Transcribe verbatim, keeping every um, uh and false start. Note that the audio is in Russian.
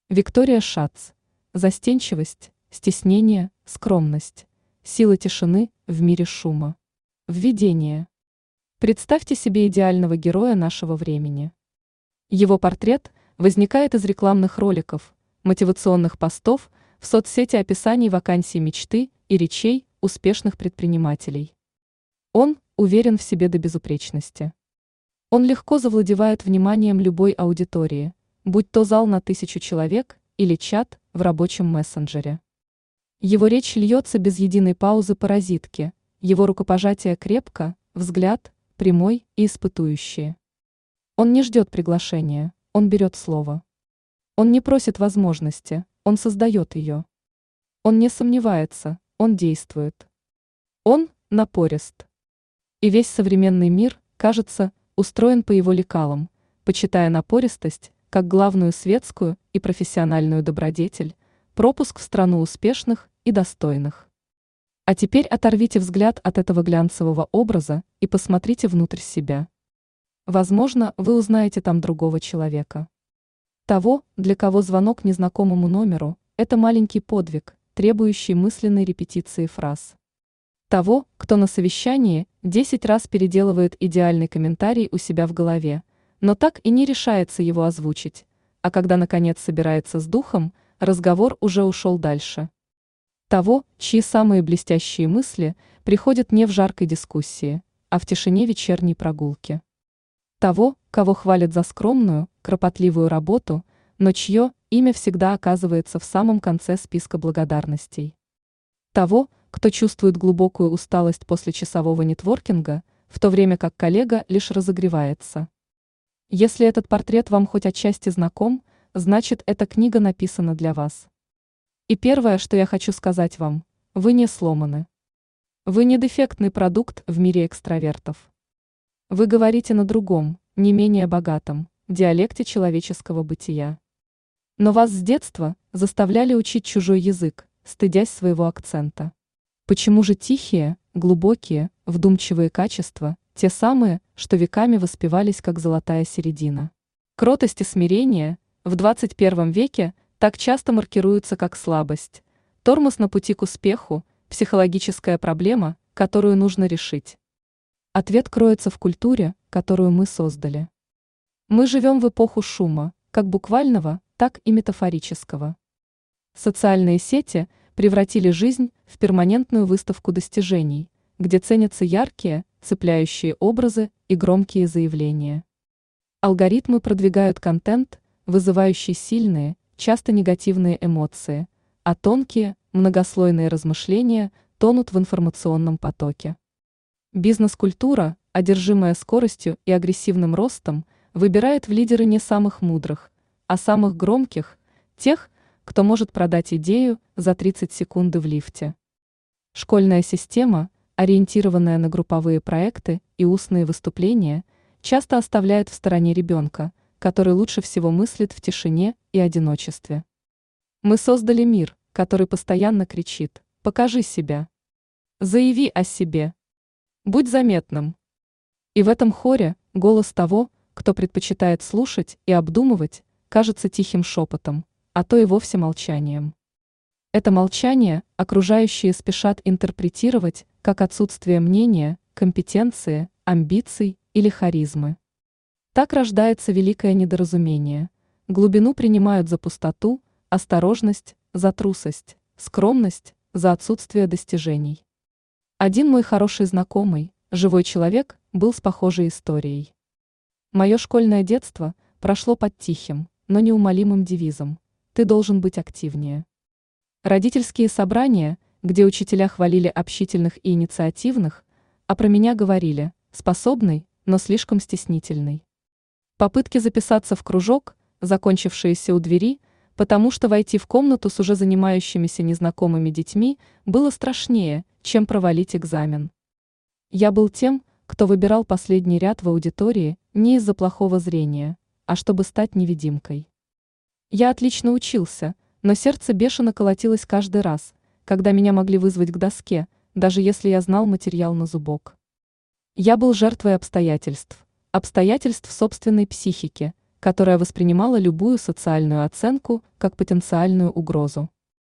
Виктория Шац. Застенчивость, стеснение, скромность. Сила тишины в мире шума. Введение. Представьте себе идеального героя нашего времени. Его портрет возникает из рекламных роликов, мотивационных постов, в соцсети описаний вакансий мечты и речей успешных предпринимателей. Он уверен в себе до безупречности. Он легко завладевает вниманием любой аудитории, будь то зал на тысячу человек или чат в рабочем мессенджере. Его речь льется без единой паузы паразитки, его рукопожатие крепко, взгляд прямой и испытующий. Он не ждет приглашения, он берет слово. Он не просит возможности, он создает ее. Он не сомневается, он действует. Он напорист. И весь современный мир, кажется, устроен по его лекалам, почитая напористость как главную светскую и профессиональную добродетель, пропуск в страну успешных и достойных. А теперь оторвите взгляд от этого глянцевого образа и посмотрите внутрь себя. Возможно, вы узнаете там другого человека. Того, для кого звонок незнакомому номеру – это маленький подвиг, требующий мысленной репетиции фраз. Того, кто на совещании десять раз переделывает идеальный комментарий у себя в голове, но так и не решается его озвучить, а когда наконец собирается с духом, разговор уже ушел дальше. Того, чьи самые блестящие мысли приходят не в жаркой дискуссии, а в тишине вечерней прогулки. Того, кого хвалят за скромную, кропотливую работу, но чье имя всегда оказывается в самом конце списка благодарностей. Того, кто чувствует глубокую усталость после часового нетворкинга, в то время как коллега лишь разогревается. Если этот портрет вам хоть отчасти знаком, значит, эта книга написана для вас. И первое, что я хочу сказать вам, вы не сломаны. Вы не дефектный продукт в мире экстравертов. Вы говорите на другом, не менее богатом, диалекте человеческого бытия. Но вас с детства заставляли учить чужой язык, стыдясь своего акцента. Почему же тихие, глубокие, вдумчивые качества, те самые, что веками воспевались как золотая середина? Кротость и смирение в двадцать первом веке так часто маркируются как слабость, тормоз на пути к успеху, психологическая проблема, которую нужно решить. Ответ кроется в культуре, которую мы создали. Мы живем в эпоху шума, как буквального, так и метафорического. Социальные сети превратили жизнь в перманентную выставку достижений, где ценятся яркие, цепляющие образы и громкие заявления. Алгоритмы продвигают контент, вызывающий сильные, часто негативные эмоции, а тонкие, многослойные размышления тонут в информационном потоке. Бизнес-культура, одержимая скоростью и агрессивным ростом, выбирает в лидеры не самых мудрых, а самых громких, тех, кто может продать идею за тридцать секунд в лифте. Школьная система, ориентированная на групповые проекты и устные выступления, часто оставляет в стороне ребенка, который лучше всего мыслит в тишине и одиночестве. Мы создали мир, который постоянно кричит: «Покажи себя! Заяви о себе! Будь заметным!» И в этом хоре голос того, кто предпочитает слушать и обдумывать, кажется тихим шепотом, а то и вовсе молчанием. Это молчание окружающие спешат интерпретировать как отсутствие мнения, компетенции, амбиций или харизмы. Так рождается великое недоразумение. Глубину принимают за пустоту, осторожность за трусость, скромность за отсутствие достижений. Один мой хороший знакомый, живой человек, был с похожей историей. Мое школьное детство прошло под тихим, но неумолимым девизом: «Ты должен быть активнее». Родительские собрания, где учителя хвалили общительных и инициативных, а про меня говорили: способный, но слишком стеснительный. Попытки записаться в кружок, закончившиеся у двери, потому что войти в комнату с уже занимающимися незнакомыми детьми было страшнее, чем провалить экзамен. Я был тем, кто выбирал последний ряд в аудитории не из-за плохого зрения, а чтобы стать невидимкой. Я отлично учился, но сердце бешено колотилось каждый раз, когда меня могли вызвать к доске, даже если я знал материал на зубок. Я был жертвой обстоятельств, обстоятельств собственной психики, которая воспринимала любую социальную оценку как потенциальную угрозу.